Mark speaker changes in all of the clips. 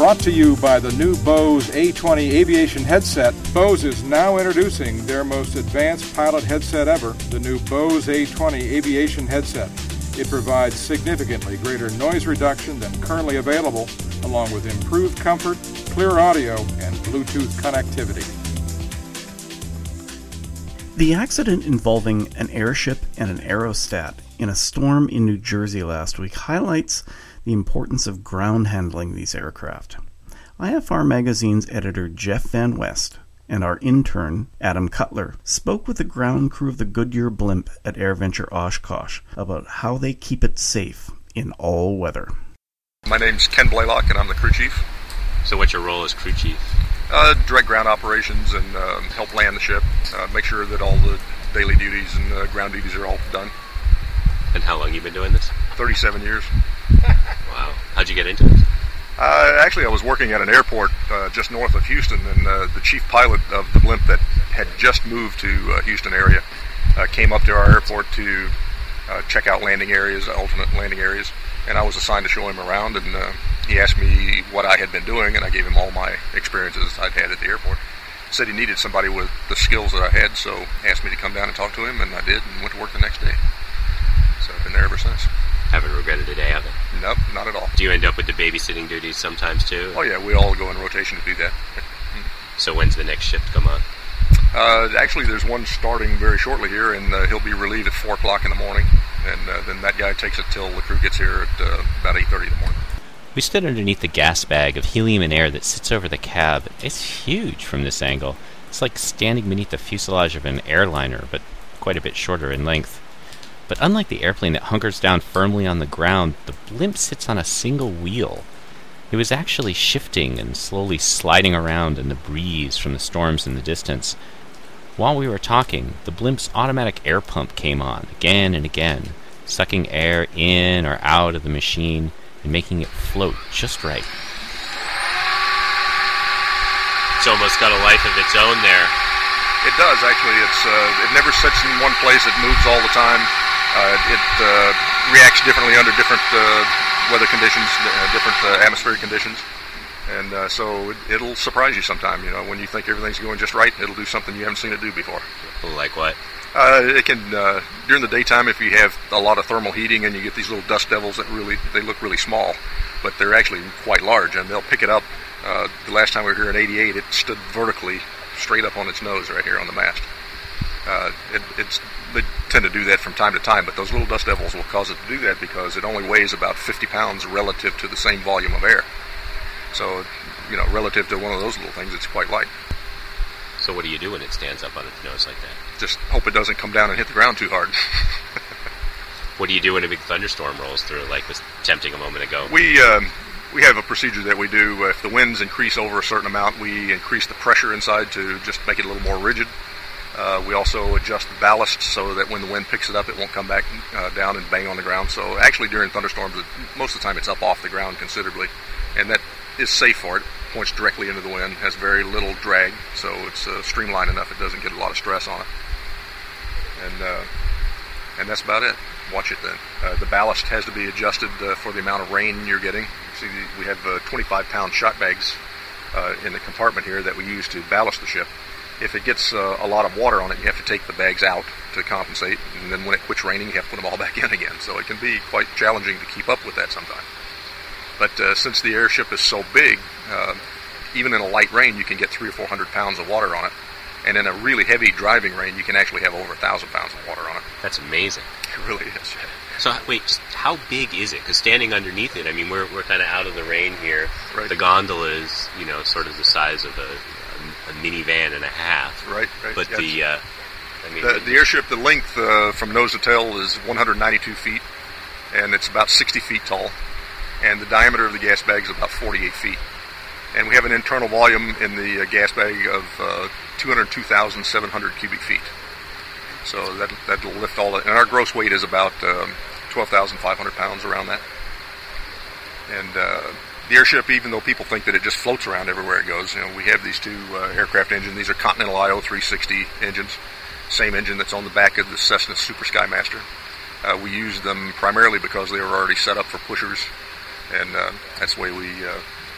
Speaker 1: Brought to you by the new Bose A20 aviation headset, Bose is now introducing their most advanced pilot headset ever, the new Bose A20 aviation headset. It provides significantly greater noise reduction than currently available, along with improved comfort, clear audio, and Bluetooth connectivity.
Speaker 2: The accident involving an airship and an aerostat in a storm in New Jersey last week highlights the importance of ground handling these aircraft. IFR Magazine's editor Jeff Van West and our intern Adam Cutler spoke with the ground crew of the Goodyear blimp at AirVenture Oshkosh about how they keep it safe in all weather.
Speaker 3: My name's Ken Blaylock and I'm the crew chief.
Speaker 4: So what's your role as crew chief?
Speaker 3: Direct ground operations and help land the ship, make sure that all the daily duties and ground duties are all done.
Speaker 4: And how long you been doing this?
Speaker 3: 37 years.
Speaker 4: Wow. How'd you get into this?
Speaker 3: Actually, I was working at an airport just north of Houston, and the chief pilot of the blimp that had just moved to Houston area came up to our airport to check out landing areas, alternate landing areas, and I was assigned to show him around, and he asked me what I had been doing, and I gave him all my experiences I'd had at the airport. Said he needed somebody with the skills that I had, so asked me to come down and talk to him, and I did, and went to work the next day. So I've been there ever since.
Speaker 4: Haven't regretted a day of it?
Speaker 3: Nope, not at all.
Speaker 4: Do you end up with the babysitting duties sometimes too?
Speaker 3: Oh yeah, we all go in rotation to do that.
Speaker 4: So when's the next shift come on?
Speaker 3: Actually, there's one starting very shortly here, and he'll be relieved at 4 o'clock in the morning, and then that guy takes it till the crew gets here at about 8:30 in the morning.
Speaker 4: We stood underneath the gas bag of helium and air that sits over the cab. It's huge from this angle. It's like standing beneath the fuselage of an airliner, but quite a bit shorter in length. But unlike the airplane that hunkers down firmly on the ground, the blimp sits on a single wheel. It was actually shifting and slowly sliding around in the breeze from the storms in the distance. While we were talking, the blimp's automatic air pump came on again and again, sucking air in or out of the machine and making it float just right. It's almost got a life of its own there.
Speaker 3: It does, actually. It never sits in one place. It moves all the time. It reacts differently under different weather conditions, different atmospheric conditions. And so it'll surprise you sometime. You know, when you think everything's going just right, it'll do something you haven't seen it do before.
Speaker 4: Like what?
Speaker 3: It can, during the daytime, if you have a lot of thermal heating and you get these little dust devils that they look really small, but they're actually quite large, and they'll pick it up. The last time we were here in 88, it stood vertically straight up on its nose right here on the mast. They tend to do that from time to time, but those little dust devils will cause it to do that because it only weighs about 50 pounds relative to the same volume of air. So, you know, relative to one of those little things, it's quite light.
Speaker 4: So what do you do when it stands up on its nose like that?
Speaker 3: Just hope it doesn't come down and hit the ground too hard.
Speaker 4: What do you do when a big thunderstorm rolls through, like was tempting a moment ago?
Speaker 3: We have a procedure that we do. If the winds increase over a certain amount, we increase the pressure inside to just make it a little more rigid. We also adjust the ballast so that when the wind picks it up, it won't come back down and bang on the ground. So actually during thunderstorms, most of the time it's up off the ground considerably. And that is safe for it. Points directly into the wind, has very little drag, so it's streamlined enough it doesn't get a lot of stress on it. And that's about it. Watch it then. The ballast has to be adjusted for the amount of rain you're getting. See, we have 25-pound shot bags in the compartment here that we use to ballast the ship. If it gets a lot of water on it, you have to take the bags out to compensate, and then when it quits raining, you have to put them all back in again. So it can be quite challenging to keep up with that sometimes. But since the airship is so big, even in a light rain, you can get 300 or 400 pounds of water on it. And in a really heavy driving rain, you can actually have over 1,000 pounds of water on it.
Speaker 4: That's amazing.
Speaker 3: It really is.
Speaker 4: So wait, just how big is it? Because standing underneath it, I mean, we're kind of out of the rain here.
Speaker 3: Right.
Speaker 4: The gondola is, you know, sort of the size of a minivan and a half.
Speaker 3: Right.
Speaker 4: But
Speaker 3: yes.
Speaker 4: the
Speaker 3: airship, the length from nose to tail is 192 feet, and it's about 60 feet tall. And the diameter of the gas bag is about 48 feet. And we have an internal volume in the gas bag of 202,700 cubic feet. So that'll lift all that. And our gross weight is about 12,500 pounds, around that. And the airship, even though people think that it just floats around everywhere it goes, you know, we have these two aircraft engines. These are Continental IO 360 engines. Same engine that's on the back of the Cessna Super Skymaster. We use them primarily because they were already set up for pushers. And that's the way we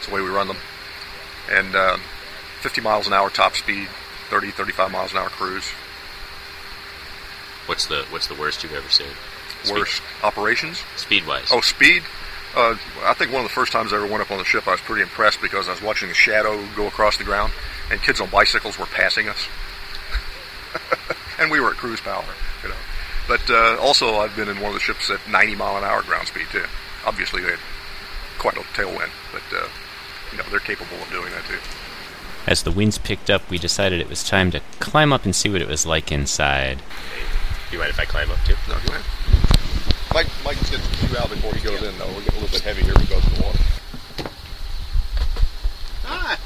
Speaker 3: It's the way we run them. And 50 miles an hour top speed, 30, 35 miles an hour cruise.
Speaker 4: What's the worst you've ever seen?
Speaker 3: Worst operations?
Speaker 4: Speed-wise.
Speaker 3: Oh, speed? I think one of the first times I ever went up on the ship, I was pretty impressed because I was watching a shadow go across the ground, and kids on bicycles were passing us. And we were at cruise power, you know. But also, I've been in one of the ships at 90 mile an hour ground speed too. Obviously, they had quite a tailwind, but you know, they're capable of doing that too.
Speaker 4: As the winds picked up, we decided it was time to climb up and see what it was like inside. You mind if I climb up too?
Speaker 3: No, go ahead. Mike just gets you out before he goes in, though. We're getting a little bit heavy here because of the water.
Speaker 5: Hi.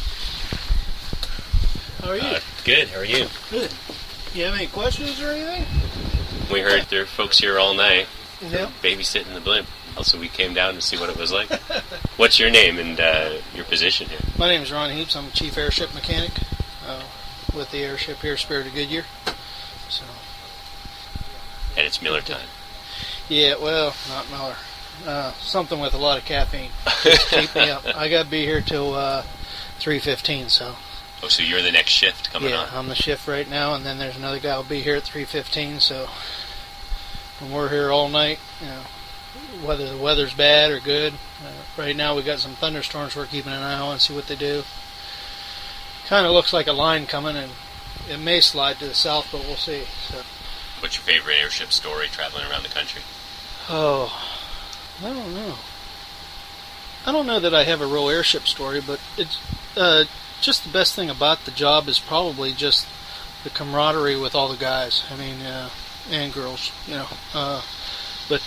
Speaker 5: How are you?
Speaker 4: Good. How are you?
Speaker 5: Good. You have any questions or anything?
Speaker 4: We heard there are folks here all night
Speaker 5: Yeah.
Speaker 4: babysitting the blimp. Also, we came down to see what it was like. What's your name and your position here?
Speaker 5: My name is Ron Heaps. I'm a chief airship mechanic with the airship here, Spirit of Goodyear. So.
Speaker 4: And it's Miller time.
Speaker 5: Yeah, well, not Miller. Something with a lot of caffeine. Just keep me up. I got to be here till 3:15. So.
Speaker 4: Oh, so you're the next shift coming on?
Speaker 5: Yeah, I'm the shift right now, and then there's another guy who'll be here at 3:15. So. And we're here all night. You know, whether the weather's bad or good. Right now we got some thunderstorms we're keeping an eye on and see what they do. Kind of looks like a line coming, and it may slide to the south, but we'll see. So.
Speaker 4: What's your favorite airship story traveling around the country?
Speaker 5: Oh, I don't know. I don't know that I have a real airship story, but it's just the best thing about the job is probably just the camaraderie with all the guys. I mean, and girls, you know. But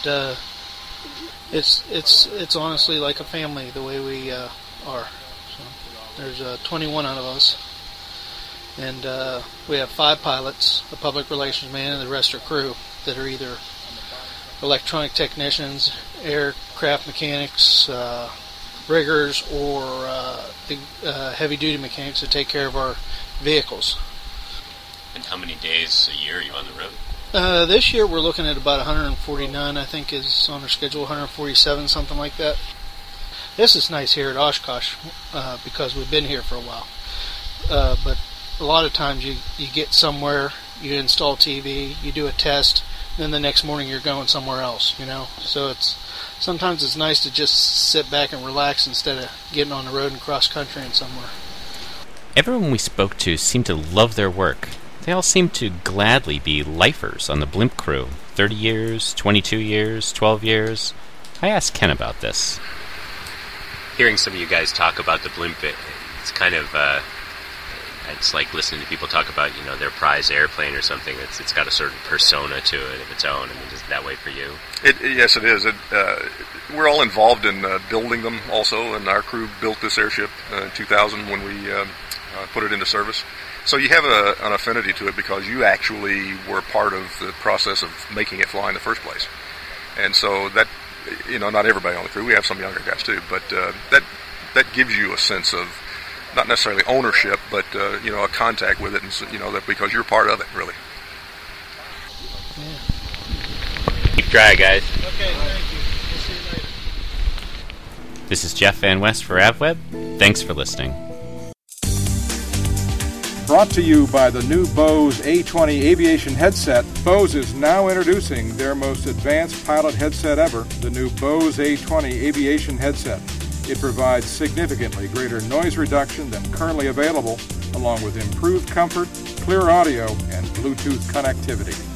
Speaker 5: it's honestly like a family the way we are. So there's 21 out of us, and we have 5 pilots, a public relations man, and the rest are crew that are either electronic technicians, aircraft mechanics, riggers, or heavy-duty mechanics that take care of our vehicles.
Speaker 4: And how many days a year are you on the road?
Speaker 5: This year we're looking at about 149, I think is on our schedule, 147, something like that. This is nice here at Oshkosh because we've been here for a while. But a lot of times you get somewhere, you install TV, you do a test, then the next morning you're going somewhere else, you know. So sometimes it's nice to just sit back and relax instead of getting on the road and cross country and somewhere.
Speaker 4: Everyone we spoke to seemed to love their work. They all seemed to gladly be lifers on the blimp crew. 30 years, 22 years, 12 years. I asked Ken about this. Hearing some of you guys talk about the blimp, it's kind of... it's like listening to people talk about, you know, their prize airplane or something. It's got a certain persona to it of its own. I mean, is it that way for you?
Speaker 3: Yes, it is. We're all involved in building them also, and our crew built this airship in 2000 when we put it into service. So you have an affinity to it because you actually were part of the process of making it fly in the first place. And so that, you know, not everybody on the crew, we have some younger guys too, but that gives you a sense of not necessarily ownership, but you know, a contact with it, and you know that because you're part of it, really.
Speaker 5: Yeah.
Speaker 4: Keep dry, guys.
Speaker 5: Okay, thank you. We'll see you later.
Speaker 4: This is Jeff Van West for AvWeb. Thanks for listening.
Speaker 1: Brought to you by the new Bose A20 aviation headset, Bose is now introducing their most advanced pilot headset ever, the new Bose A20 aviation headset. It provides significantly greater noise reduction than currently available, along with improved comfort, clear audio, and Bluetooth connectivity.